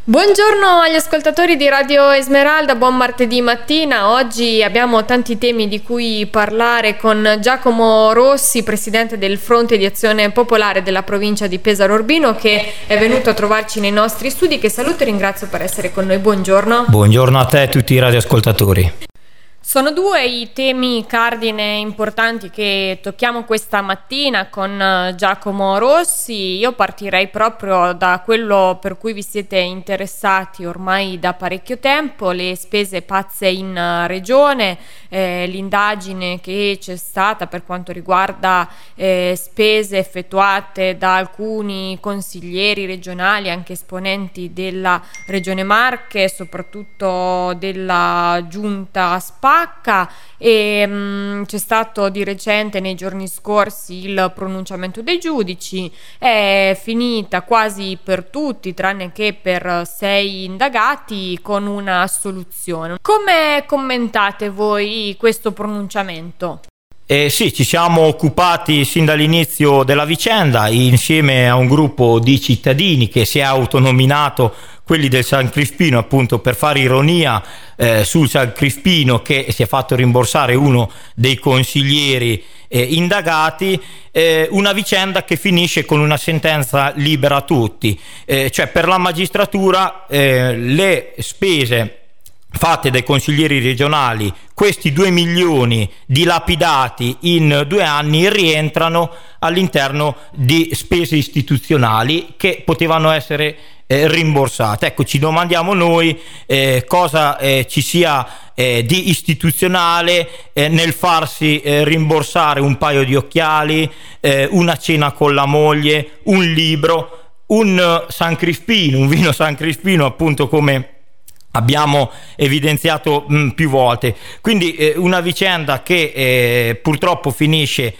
Buongiorno agli ascoltatori di Radio Esmeralda, buon martedì mattina. Oggi abbiamo tanti temi di cui parlare con Giacomo Rossi, presidente del Fronte di Azione Popolare della provincia di Pesaro Urbino, che è venuto a trovarci nei nostri studi. Che saluto e ringrazio per essere con noi. Buongiorno. Buongiorno a te e a tutti i radioascoltatori. Sono due i temi cardine importanti che tocchiamo questa mattina con Giacomo Rossi. Io partirei proprio da quello per cui vi siete interessati ormai da parecchio tempo, le spese pazze in regione, l'indagine che c'è stata per quanto riguarda spese effettuate da alcuni consiglieri regionali, anche esponenti della Regione Marche, soprattutto della Giunta Spacca, e c'è stato di recente nei giorni scorsi il pronunciamento dei giudici. È finita quasi per tutti tranne che per 6 indagati con una assoluzione. Come commentate voi questo pronunciamento? Sì, ci siamo occupati sin dall'inizio della vicenda insieme a un gruppo di cittadini che si è autonominato quelli del San Crispino, appunto per fare ironia sul San Crispino che si è fatto rimborsare uno dei consiglieri indagati, una vicenda che finisce con una sentenza libera a tutti, cioè per la magistratura le spese fatte dai consiglieri regionali, questi 2 milioni dilapidati in 2 anni, rientrano all'interno di spese istituzionali che potevano essere rimborsate. Ecco, ci domandiamo noi cosa ci sia di istituzionale nel farsi rimborsare un paio di occhiali, una cena con la moglie, un libro, un San Crispino, un vino San Crispino, appunto, come abbiamo evidenziato più volte. Quindi una vicenda che purtroppo finisce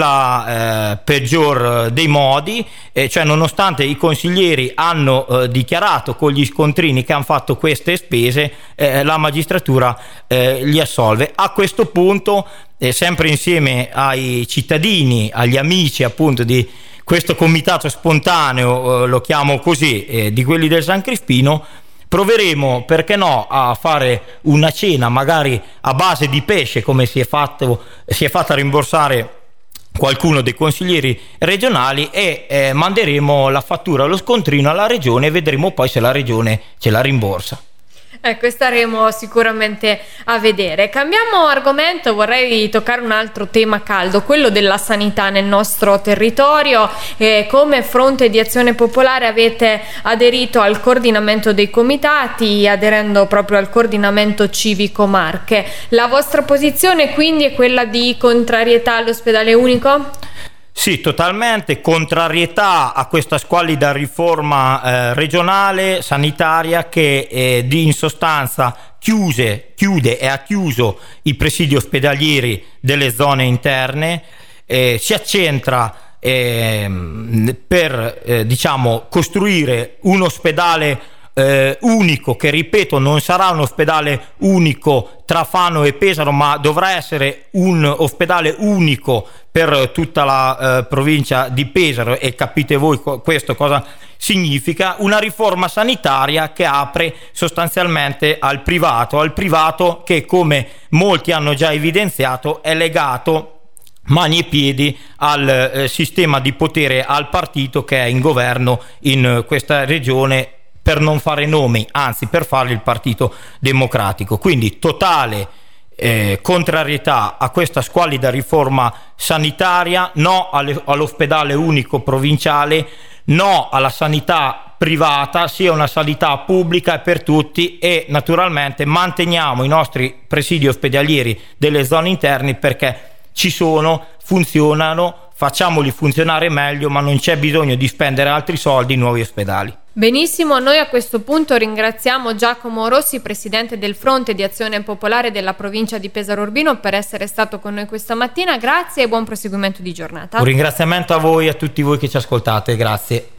nella peggior dei modi, cioè nonostante i consiglieri hanno dichiarato con gli scontrini che hanno fatto queste spese, la magistratura li assolve. A questo punto, sempre insieme ai cittadini, agli amici appunto di questo comitato spontaneo, lo chiamo così, di quelli del San Crispino, proveremo, perché no, a fare una cena magari a base di pesce, come si è fatta rimborsare qualcuno dei consiglieri regionali, e manderemo la fattura, lo scontrino alla regione, e vedremo poi se la regione ce la rimborsa. Ecco, staremo sicuramente a vedere. Cambiamo argomento, vorrei toccare un altro tema caldo, quello della sanità nel nostro territorio. Come Fronte di Azione Popolare avete aderito al coordinamento dei comitati, aderendo proprio al coordinamento civico Marche. La vostra posizione quindi è quella di contrarietà all'ospedale unico? Sì, totalmente contrarietà a questa squallida riforma regionale sanitaria che in sostanza chiude e ha chiuso i presidi ospedalieri delle zone interne, si accentra per costruire un ospedale unico, che ripeto non sarà un ospedale unico tra Fano e Pesaro, ma dovrà essere un ospedale unico per tutta la provincia di Pesaro, e capite voi questo cosa significa: una riforma sanitaria che apre sostanzialmente al privato che, come molti hanno già evidenziato, è legato mani e piedi al sistema di potere, al partito che è in governo in questa regione, per non fare nomi, anzi per farli il Partito Democratico. Quindi totale contrarietà a questa squallida riforma sanitaria, no all'ospedale unico provinciale, no alla sanità privata, sia una sanità pubblica per tutti, e naturalmente manteniamo i nostri presidi ospedalieri delle zone interne, perché ci sono, funzionano, facciamoli funzionare meglio, ma non c'è bisogno di spendere altri soldi in nuovi ospedali. Benissimo, noi a questo punto ringraziamo Giacomo Rossi, presidente del Fronte di Azione Popolare della provincia di Pesaro Urbino, per essere stato con noi questa mattina. Grazie e buon proseguimento di giornata. Un ringraziamento a voi e a tutti voi che ci ascoltate, grazie.